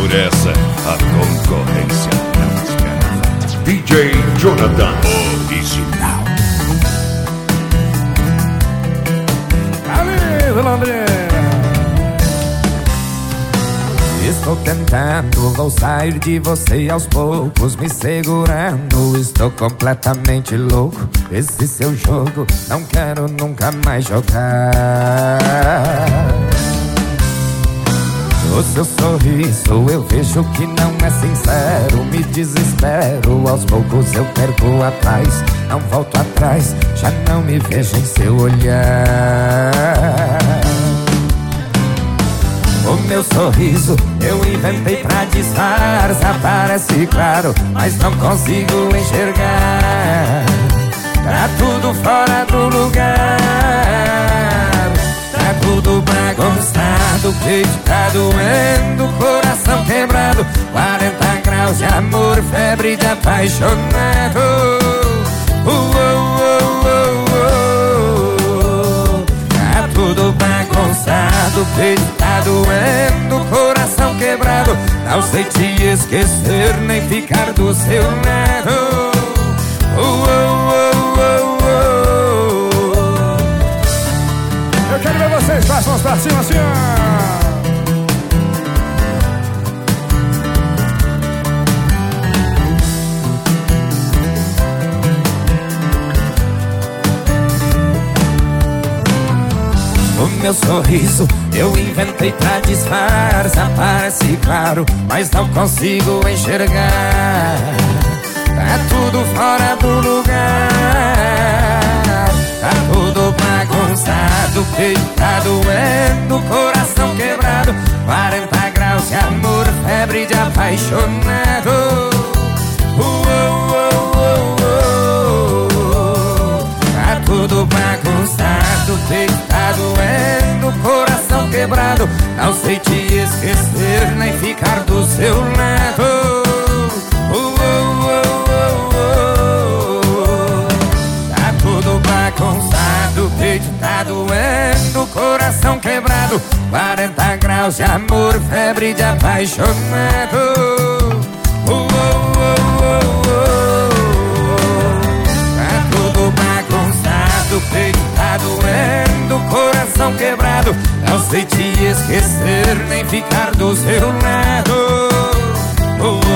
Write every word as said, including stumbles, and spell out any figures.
Por essa, a concorrência não espera. D J Jonathan Original. Amigo Londrina, estou tentando, vou sair de você aos poucos, me segurando. Estou completamente louco, esse seu jogo não quero nunca mais jogar. O seu sorriso eu vejo que não é sincero, me desespero, aos poucos eu perco atrás, não volto atrás, já não me vejo em seu olhar. O meu sorriso eu inventei pra disfarçar, parece claro, mas não consigo enxergar. Tá tudo fora do lugar, tá tudo bagunçado, peito tá doendo, coração quebrado, quarenta graus de amor, febre de apaixonado. Uh, uh, uh, uh, uh. Tá tudo bagunçado, peito tá doendo, coração quebrado, não sei te esquecer nem ficar do seu lado. Uh, uh, uh, uh, uh. Eu quero ver vocês, façam as pra cima assim, ó. O meu sorriso eu inventei pra disfarçar, parece claro, mas não consigo enxergar. Tá tudo fora do lugar, tá tudo bagunçado, peito tá doendo, coração quebrado, quarenta graus de amor, febre de apaixonado. Uh, uh, uh, uh, uh. Tá tudo bagunçado, peito tá doendo, coração quebrado, não sei te esquecer nem ficar do seu lado. Uh, uh, uh, uh, uh. Tá tudo bagunçado, peito tá doendo, coração quebrado, quarenta graus de amor, febre de apaixonado. Uh, uh, uh, uh, uh. Tá tudo bagunçado, peito tá doendo, coração quebrado, não sei te esquecer nem ficar do seu lado. Uh,